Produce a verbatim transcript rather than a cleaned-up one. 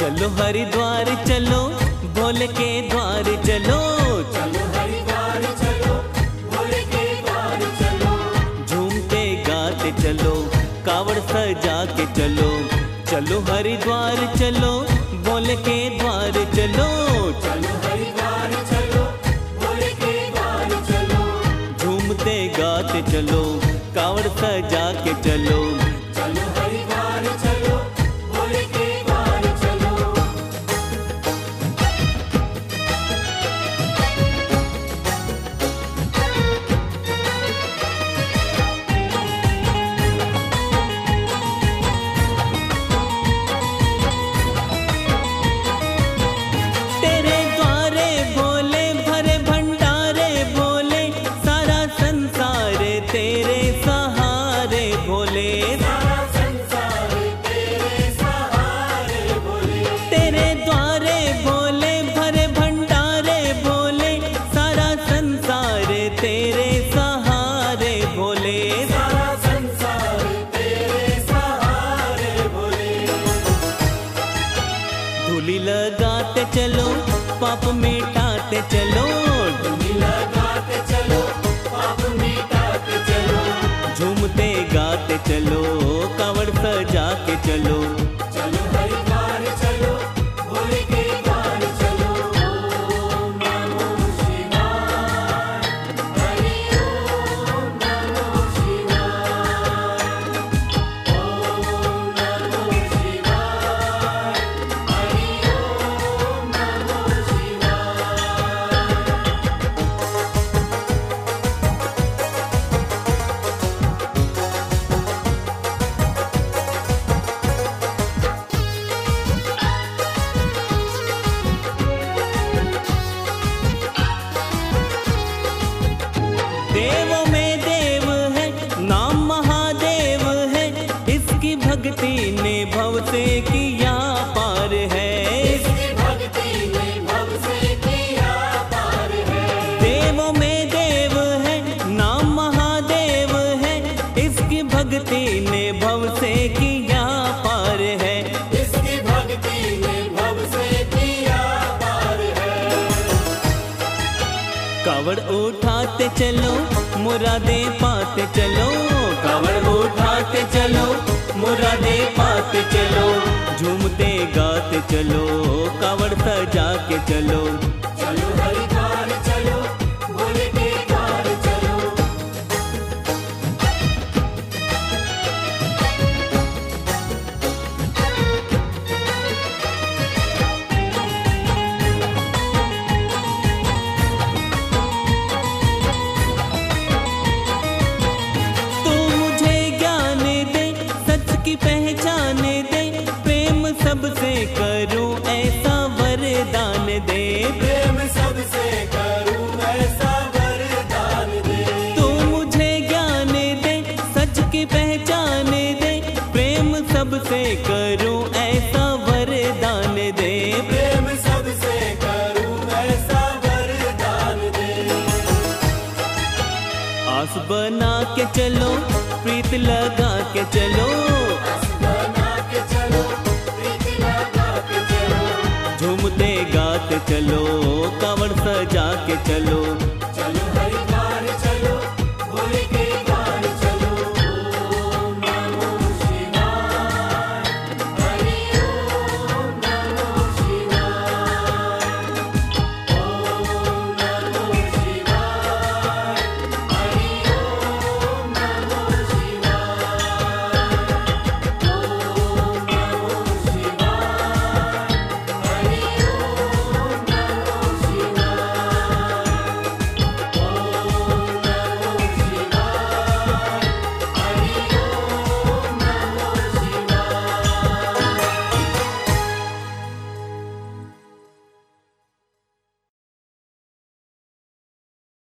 चलो हरिद्वार चलो, भोले के द्वार चलो। चलो हरिद्वार चलो, भोले के द्वार चलो। झूमते गाते चलो, कावड़ सजा के चलो। चलो हरिद्वार चलो, भोले के द्वार चलो। चलो हरिद्वार चलो, भोले के द्वार चलो। झूमते गाते चलो, कावड़ सजा के चलो। चलो हरिद्वार चलो, भोले के द्वार चलो। तेरे द्वारे भोले भरे भंडारे भोले, सारा संसार तेरे सहारे भोले। सारा संसार तेरे सहारे भोले। तेरे द्वारे भोले भरे भंडारे भोले, सारा संसार तेरे सहारे भोले। सारा संसार तेरे सहारे भोले। धूली लगाते चलो, पाप मिटाते चलो। धूली लगाते चलो, पाप मिटाते चलो। झूमते गाते चलो, कावड़ सजा के चलो। चलो हरिद्वार चलो, भोले के द्वार चलो। ओम नमो शिवाय, हरि ओम नमो शिवाय। ओम नमो शिवाय, हरि ओम नमो शिवाय। देवों में देव है, नाम महादेव है। इसकी भक्ति ने भव से किया पार है। इसकी भक्ति ने भव से किया पार है। देवों में देव है, नाम महादेव है। इसकी भक्ति ने भव से किया पार है। इसकी भक्ति ने भव से किया पार है। कावड़ उठाते चलो, मुरादे पाते चलो। कावड़ उठाते चलो, मुरादे पाते चलो। झूमते गाते चलो, कावड़ सजा के चलो। चलो हरिद्वार चलो, भोले के द्वार चलो। तू मुझे ज्ञान दे, सच की पहचान दे। प्रेम सबसे करूं ऐसा वरदान दे। प्रेम सबसे करूं ऐसा वरदान दे। तू मुझे ज्ञान दे, सच की पहचान दे। प्रेम सबसे करूं ऐसा वरदान दे। प्रेम सबसे करूं ऐसा वरदान दे। आस बना के चलो, प्रीत लगा के चलो। आस बना के चलो, प्रीत लगा के चलो। झूमते गाते चलो, कावड़ सजा के चलो। चलो हरिद्वार